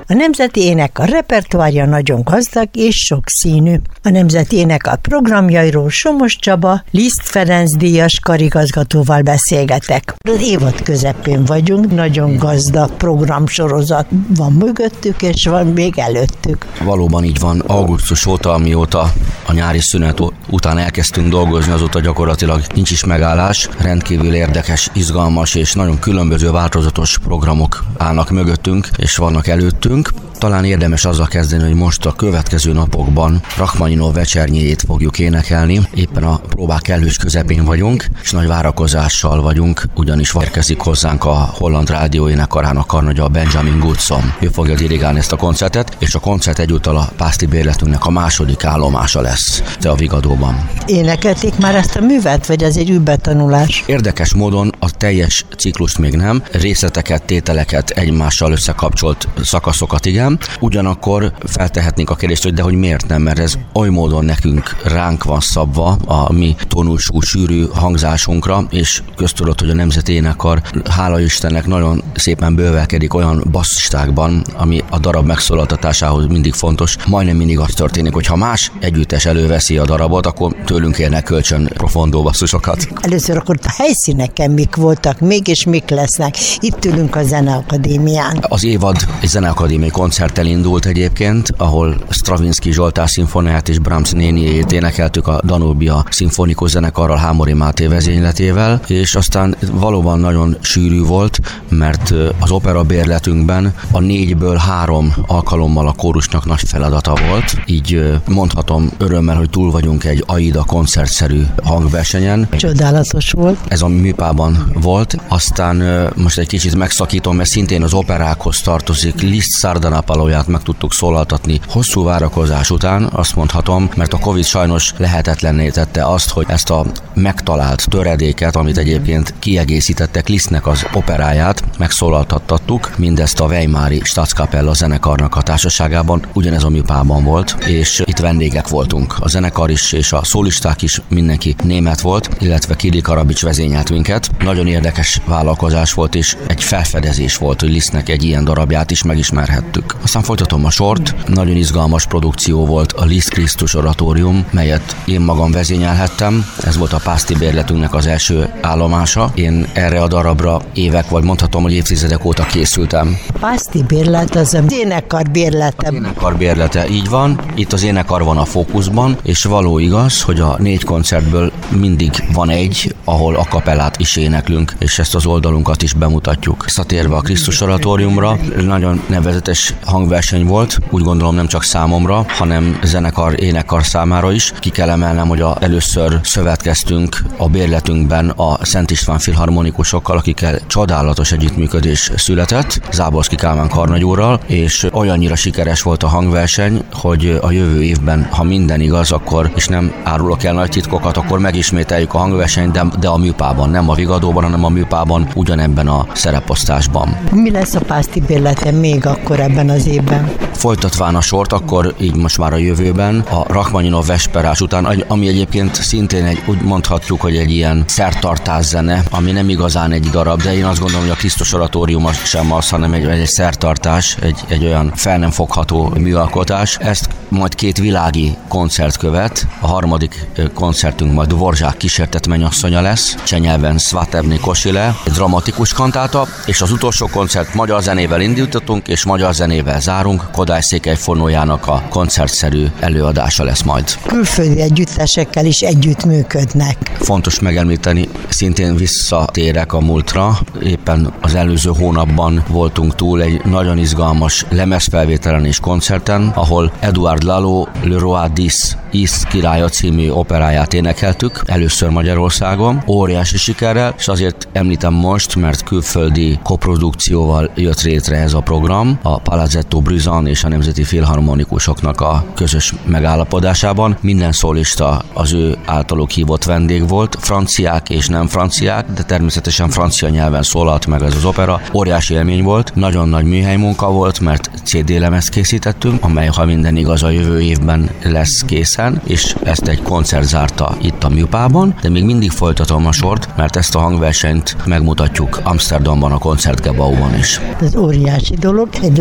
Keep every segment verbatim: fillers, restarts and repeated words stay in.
A Nemzeti Énekkar repertoárja nagyon gazdag és sokszínű. A Nemzeti Énekkar programjairól Somos Csaba, Liszt Ferenc díjas karigazgatóval beszélgetek. Az évad közepén vagyunk, nagyon gazdag programsorozat van mögöttük, és van még előttük. Valóban így van. Augusztus óta, amióta a nyári szünet után elkezdtünk dolgozni, azóta gyakorlatilag nincs is megállás. Rendkívül érdekes, izgalmas és nagyon különböző változatos programok állnak mögöttünk, és vannak előttünk. Talán érdemes azzal kezdeni, hogy most a következő napokban Rachmaninov vecsernyéjét fogjuk énekelni. Éppen a próbák kellős közepén vagyunk, és nagy várakozással vagyunk, ugyanis érkezik hozzánk a Holland Rádió Énekkarának karnagya Benjamin Goodson. Ő fogja dirigálni ezt a koncertet, és a koncert egyúttal a Pázti bérletünknek a második állomása lesz a Vigadóban. Énekelték már ezt a művet, vagy ez egy űrbetanulás? Érdekes módon a teljes ciklust még nem, részleteket, tételeket, egymással összekapcsolt szakaszokat igen. Ugyanakkor feltehetnénk a kérdést, hogy de hogy miért nem, mert ez oly módon nekünk ránk van szabva a mi tonusú, sűrű hangzásunkra, és köztudott, hogy a Nemzeti Énekkar, hála Istennek, nagyon szépen bővelkedik olyan basszistákban, ami a darab megszólaltatásához mindig fontos. Majdnem mindig az történik, hogy ha más együttes előveszi a darabot, akkor tőlünk érnek kölcsön profondó basszusokat. Először akkor a helyszíneken mik voltak, mégis mik lesznek. Itt ülünk a Zeneakadémián. Az évad egy zeneakadémiai koncerttel indult egyébként, ahol Stravinsky Zsoltár szimfóniáját és Brahms néniét énekeltük a Danubia szimfonikus zenekarral, Hámori Máté vezényletével, és aztán valóban nagyon sűrű volt, mert az opera bérletünkben a négyből három alkalommal a kórusnak nagy feladata volt. Így mondhatom örömmel, hogy túl vagyunk egy Aida koncertszerű hangversenyen. Csodálatos volt. Ez a műpában volt. Aztán most egy kicsit megszakítom, mert szintén az operákhoz tartozik. Liszt Sardanapalóját meg tudtuk szólaltatni hosszú várakozás után, azt mondhatom, mert a Covid sajnos lehetetlenné tette azt, hogy ezt a megtalált töredéket, amit egyébként kiegészítettek Lisztnek az operáját, megszólaltattattuk, mindezt a Weimári Staatskapella zenekarnak a társaságában, ugyanez a műpában volt, és itt vendégek voltunk. A zenekar is, és a szólisták is, mindenki német volt, illetve Kirill Karabics vezényelt minket. Nagyon érdekes vállalkozás volt, és egy felfedezés volt, hogy Lisztnek egy ilyen darabját is megismerhettük. Aztán folytatom a sort, nagyon izgalmas produkció volt a Liszt Krisztus oratórium, melyet én magam vezényelhettem. Ez volt a Pázti bérletünknek az első állomása. Én erre a darabra évek, vagy mondhatom, hogy évtizedek óta készültem. A Pázti bérlet az az énekkar bérlete. Az énekkar bérlete, így van. Itt az énekkar van a fókuszban, és való igaz, hogy a négy koncertből mindig van egy, ahol a kapellát is éneklünk, és ezt az oldalunkat is bemutatjuk. Visszatérve a Krisztus oratóriumra, nagyon nevezetes hangverseny volt, úgy gondolom nem csak számomra, hanem zenekar, énekkar számára is. Ki kell emelnem, hogy a, először szövetkeztünk a bérletünkben a Szent István filharmonikusokkal, akikkel csodálatos együttműködés született, Záborszky Kálmán karnagyúrral, és olyannyira sikeres volt a hangverseny, hogy a jövő évben, ha minden igaz, akkor, és nem árulok el nagy titkokat, akkor megismételjük a hangversenyt, de, de a műpában, nem a Vigadóban, hanem a műpában, ugyanebben a szereposztásban. Mi lesz a Pázti bérlete még akkor ebben az évben? Folytatván a sort, akkor így most már a jövőben, a Rachmaninov vesperás után, ami egyébként szintén egy, úgy mondhatjuk, hogy egy ilyen szertartás zene, ami nem igazán egy darab, de én azt gondolom, hogy a Krisztus oratórium sem az, hanem egy, egy szertartás, egy, egy olyan fel nem fogható műalkotás. Ezt majd két világi koncert követ. A harmadik koncertünk majd Dvorzsák kísértett mennyasszonya lesz, cseh nyelven Svatebny Kosile, egy dramatikus kantáta, és az utolsó koncert magyar zenével indítottunk, és magyar zenével zárunk. Kodály Székely Fornójának a koncertszerű előadása lesz majd. Külföldi együttesekkel is együttműködnek. Fontos megemlíteni, szintén visszatérek a múltra. Éppen az előző hónapban voltunk túl egy nagyon izgalmas lemezfelvételen és koncerten, ahol Edouard Lalo Le Roi dix Íz királya című operáját énekeltük, először Magyarországon, óriási sikerrel, és azért említem most, mert külföldi koprodukcióval jött létre ez a program, a Palazzetto Bruzan és a Nemzeti Filharmonikusoknak a közös megállapodásában. Minden szólista az ő általuk hívott vendég volt, franciák és nem franciák, de természetesen francia nyelven szólalt meg ez az opera. Óriási élmény volt, nagyon nagy műhely munka volt, mert cé dé lemezt készítettünk, amely, ha minden igaz, a jövő évben lesz készen, és ezt egy koncert zárta itt a műpában, de még mindig folytatom a sort, mert ezt a hangversenyt megmutatjuk Amsterdamban, a Koncertgebouwban is. Ez óriási dolog, egy Lalo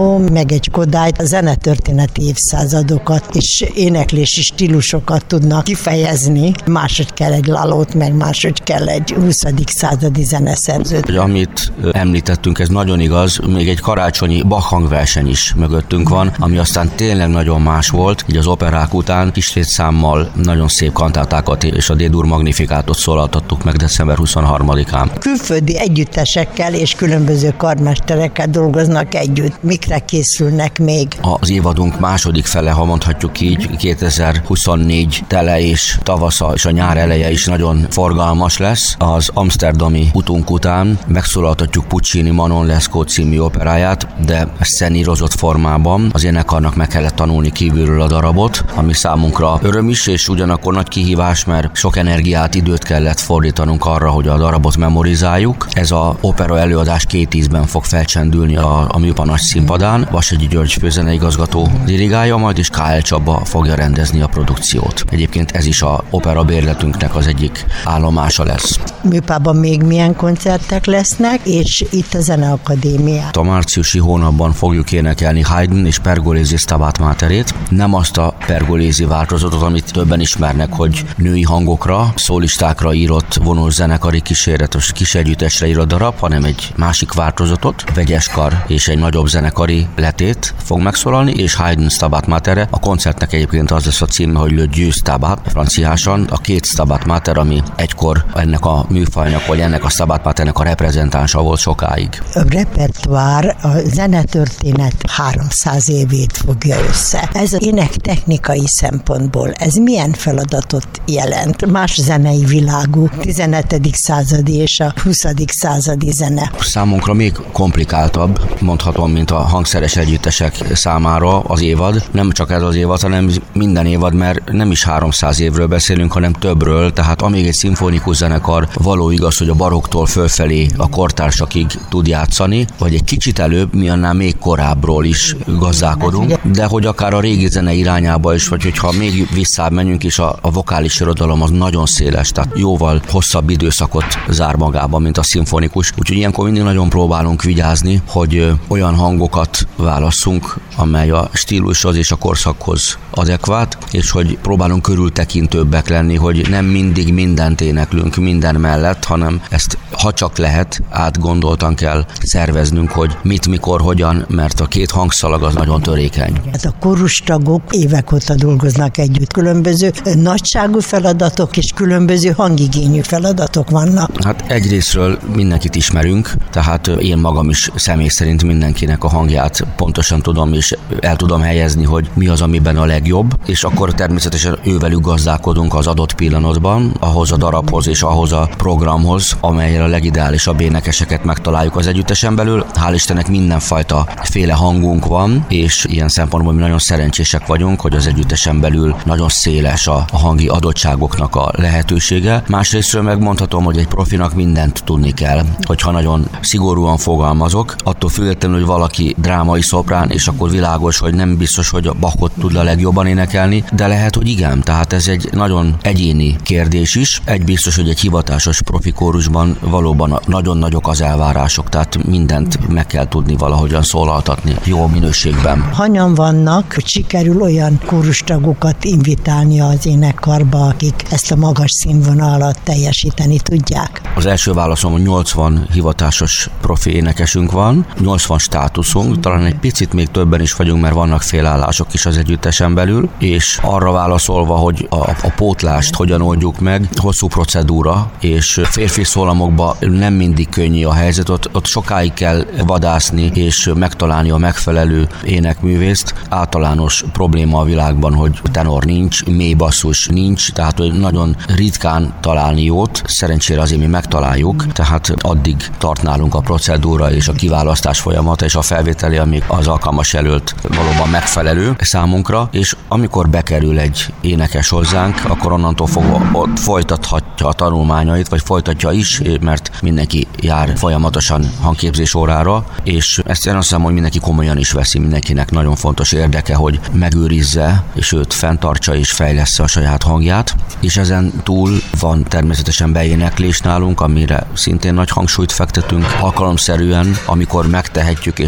pianó, meg egy kodály a zenetörténeti évszázadokat és éneklési stílusokat tudnak kifejezni. Máshogy kell egy lalót, meg máshogy kell egy huszadik századi zeneszerzőt. Amit említettünk, ez nagyon igaz, még egy karácsonyi Bach hangverseny is mögöttünk van, ami aztán tényleg nagyon más volt, így az operák után kis létszámmal nagyon szép kantátákat és a D-dur Magnifikátot szólaltattuk meg december huszonharmadikán. Külföldi együttesekkel és különböző karmesterekkel dolgoznak együtt. Mikre készülnek még? Az évadunk második fele, ha mondhatjuk így, kétezer-huszonnégy tele és tavasza és a nyár eleje is nagyon forgalmas lesz. Az amszterdami utunk után megszólaltatjuk Puccini Manon Lescaut című operáját, de szenírozott formában. Az énekarnak meg kellett tanulni kívülről a darabot, ami számunkra öröm is, és ugyanakkor nagy kihívás, mert sok energiát, időt kellett fordítanunk arra, hogy a darabot memorizáljuk. Ez az opera előadás két ízben fog felcsendülni a, a Műpa nagy színpadán. Vasegyi György főzeneigazgató dirigálja, majd is K L Csaba fogja rendezni a produkciót. Egyébként ez is a opera bérletünknek az egyik állomása lesz. Műpában még milyen koncertek lesznek, és itt a Zeneakadémia. A márciusi hónapban fogjuk énekelni Haydn és Pergolesi Stabat Materét. Nem azt a Pergolesi változatot, amit többen ismernek, hogy női hangokra, szólistákra írott vonós zenekari kíséretes kisegyüttesre írott darab, hanem egy másik változatot, vegyeskar és egy nagyobb zenekari letét fog megszólalni, és Haydn Stabat Matere. A koncertnek egyébként az lesz a címe, hogy Le Dieu Stabat, franciásan, a két Stabat Mater, ami egykor ennek a műfajnak, vagy ennek a Stabat Maternek a reprezentánsa volt sokáig. A repertoár a zenetörténet háromszáz évét fogja össze. Ez az ének technikai szempontból, ez milyen feladatot jelent? Más zenei világú, tizenhetedik századi és a huszadik századi zene. Számunkra még komplikáltabb, mondhatom, mint a hangszeres együttesek számára az évad. Nem csak ez az évad, hanem minden évad, mert nem is háromszáz évről beszélünk, hanem többről, tehát amíg egy szimfonikus zenekar való igaz, hogy a baroktól fölfelé a kortársakig tud játszani, vagy egy kicsit előbb, mi annál még korábbról is gazdálkodunk, de hogy akár a régi zene irányába is, vagy hogyha még visszább menjünk is, a, a vokális irodalom az nagyon széles, tehát jóval hosszabb időszakot zár magába, mint a szimfonikus. Úgyhogy ilyenkor mindig nagyon próbálunk vigyázni, hogy olyan hangokat válasszunk, amely a stílushoz és a korszakhoz adekvát, és hogy próbálunk körültekintőbbek lenni, hogy nem mindig mindent éneklünk minden mellett, hanem ezt, ha csak lehet, átgondoltan kell szerveznünk, hogy mit, mikor, hogyan, mert a két hangszalag az nagyon törékeny. Hát a kórustagok évek óta dolgoznak együtt. Különböző nagyságú feladatok és különböző hangigényű feladatok vannak. Hát egyrésztről mindenkit ismerünk, tehát én magam is személy szerint mindenkinek a hangját pontosan tudom és el tudom helyezni, hogy mi az, amiben a legjobb, és akkor természetesen ővelük gazdálkodunk az adott pillanatban, ahhoz a darabhoz és ahhoz a programhoz, amelyen a legideálisabb énekeseket megtaláljuk az együttesen belül. Hál' Istennek mindenfajta féle hangunk van, és ilyen szempontból mi nagyon szerencsések vagyunk, hogy az együttesen belül nagyon széles a hangi adottságoknak a lehetősége. Másrésztről megmondhatom, hogy egy profinak mindent tudni kell, hogyha nagyon szigorúan fogalmazok, attól függetlenül, hogy valaki drámai szoprán, és akkor világos, hogy nem biztos, hogy a Bachot tudja legjobban énekelni, de lehet, hogy igen. Tehát ez egy nagyon egyéni kérdés is. Egy biztos, hogy egy hivatásos profi kórusban valóban nagyon nagyok az elvárások, tehát mindent meg kell tudni valahogyan szólaltatni jó minőségben. Hanyan vannak, hogy sikerül olyan kórustagokat invitálni az énekkarba, akik ezt a magas színvonalat teljesíteni tudják? Az első válaszom, hogy nyolcvan hivatásos profi énekesünk van, nyolcvan státuszunk, talán egy picit még többen is vagyunk, mert vannak félállások is az együttesen belül, és arra válaszolva, hogy a, a pótlást hogyan oldjuk meg, hosszú procedúra, és férfi szólamokban nem mindig könnyű a helyzet, ott, ott sokáig kell vadászni, és megtalálni a megfelelő énekművészt. Általános probléma a világban, hogy tenor nincs, mély basszus nincs, tehát hogy nagyon ritkán találni jót, szerencsére azért mi megtaláljuk, tehát addig tart nálunk a procedúra és a kiválasztás folyamata, és a felvételi, amíg az alkalmas jelölt valóban megfelelő számunkra, és amikor bekerül egy énekes hozzánk, akkor onnantól fogva ott folytathatja a tanulmányait, vagy folytatja is, mert mindenki jár folyamatosan hangképzés órára, és ezt én azt hiszem, hogy mindenki komolyan is veszi, mindenkinek nagyon fontos érdeke, hogy megőrizze, és őt fenntartsa és fejlessze a saját hangját, és ezen túl van természetesen beéneklés nálunk, amire szintén nagy hangsúlyt fektetünk alkalomszerűen, amikor megtehetjük, és a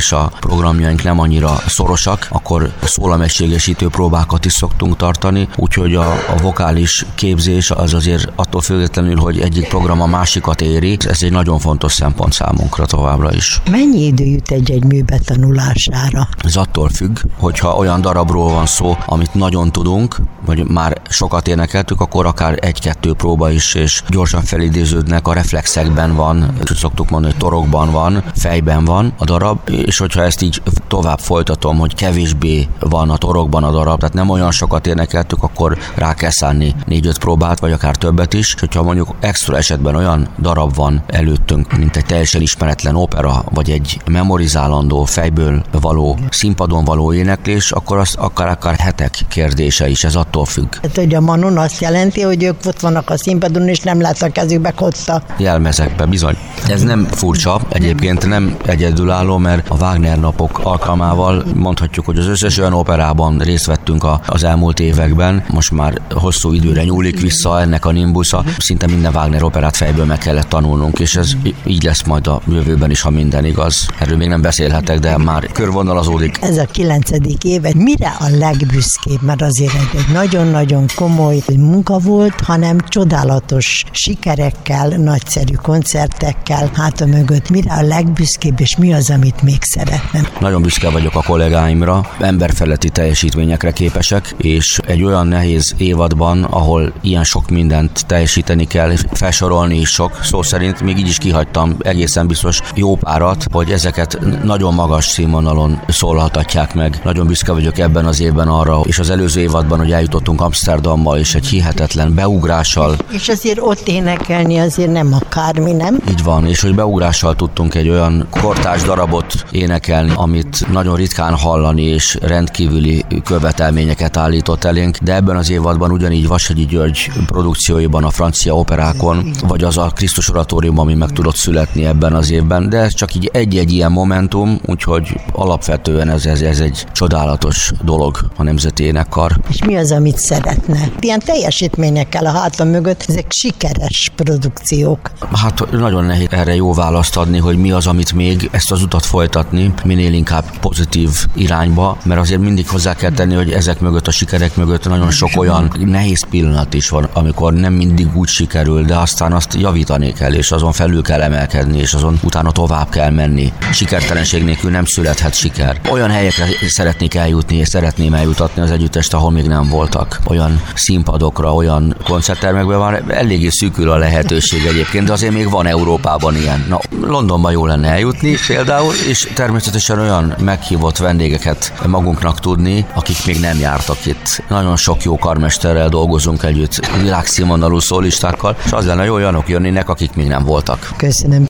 programjaink nem annyira szorosak, akkor szólamegységesítő próbákat is szoktunk tartani, úgyhogy a, a vokális képzés az azért attól függetlenül, hogy egyik program a másikat éri, ez egy nagyon fontos szempont számunkra továbbra is. Mennyi idő jut egy-egy mű betanulására? Ez attól függ, hogyha olyan darabról van szó, amit nagyon tudunk, vagy már sokat énekeltük, akkor akár egy-kettő próba is, és gyorsan felidéződnek, a reflexekben van, szoktuk mondani, hogy torokban van, fejben van a darab, és hogyha ezt így tovább folytatom, hogy kevésbé van a torokban a darab, tehát nem olyan sokat énekeltük, akkor rá kell szánni négy-öt próbát, vagy akár többet is, és hogyha mondjuk extra esetben olyan darab van előttünk, mint egy teljesen ismeretlen opera, vagy egy memorizálandó, fejből való, színpadon való éneklés, akkor az akár, akár hetek kérdése is, ez attól függ. Hát, hogy a Manon azt jelenti, hogy ők ott vannak a színpadon, és nem lát a kezükbe kotta. Jelmezekbe, bizony. Ez nem furcsa, egyébként nem egyedülálló, mert a Wagner napok alkalmával mondhatjuk, hogy az összes olyan operában részt vettünk a, az elmúlt években, most már hosszú időre nyúlik vissza ennek a nimbusza, szinte minden Wagner operát fejből meg kellett tanulnunk, és ez így lesz majd a jövőben is, ha minden igaz. Erről még nem beszélhetek, de már körvonalazódik. Ez a kilencedik éve, mire a legbüszkébb, mert azért egy nagyon-nagyon komoly munka volt, hanem csodálatos sikerekkel, nagyszerű koncertekkel háta mögött. Mire a legbüszkébb, és mi az, amit még szeretnem? Nagyon büszke vagyok a kollégáimra, emberfeletti teljesítményekre képesek, és egy olyan nehéz évadban, ahol ilyen sok mindent teljesíteni kell, felsorolni is sok, szó szerint még így is kihagytam egészen biztos jó párat, hogy ezeket nagyon magas színvonalon szólaltatják meg. Nagyon büszke vagyok ebben az évben arra, és az előző évadban, hogy eljutottunk Amsterdamba, és egy hihetetlen beugrással. És azért ott énekelni azért nem akármi, nem? Így van, és hogy beugrással tudtunk egy olyan kortárs darabot énekelni, amit nagyon ritkán hallani, és rendkívüli követelményeket állított elénk, de ebben az évadban ugyanígy Vashegyi György produkcióiban a francia operákon, vagy az a Krisztus oratórium, ami meg tudott születni ebben az évben, de ez csak így egy-egy ilyen momentum, úgyhogy alapvetően ez, ez, ez egy csodálatos dolog a Nemzeti Énekkar. És mi az, amit szeretne? Ilyen teljesítményekkel a hátam mögött, ezek sikeres produkciók. Hát nagyon nehéz erre jó választ adni, hogy mi az, amit még ezt az utat folytatni, minél inkább pozitív irányba, mert azért mindig hozzá kell tenni, hogy ezek mögött, a sikerek mögött nagyon sok olyan nehéz pillanat is van, amikor nem mindig úgy sikerül, de aztán azt javítani kell, és azon felül kell emelkedni, és azon utána tovább kell menni. Sikertelenség nélkül nem születhet siker. Olyan helyekre szeretnék eljutni, és szeretném eljutatni az együttest, ahol még nem voltak. Olyan színpadokra, olyan koncerttermekben van, eléggé szűkül a lehetőség egyébként, de azért még van Európában ilyen. Na, Londonban jó lenne eljutni például, és természetesen olyan meghívott vendégeket magunknak tudni, akik még nem jártak itt. Nagyon sok jó karmesterrel dolgozunk együtt, világszínvonalú szólistákkal, és az lenne jó, olyanok jönnének, akik még nem voltak. Köszönöm.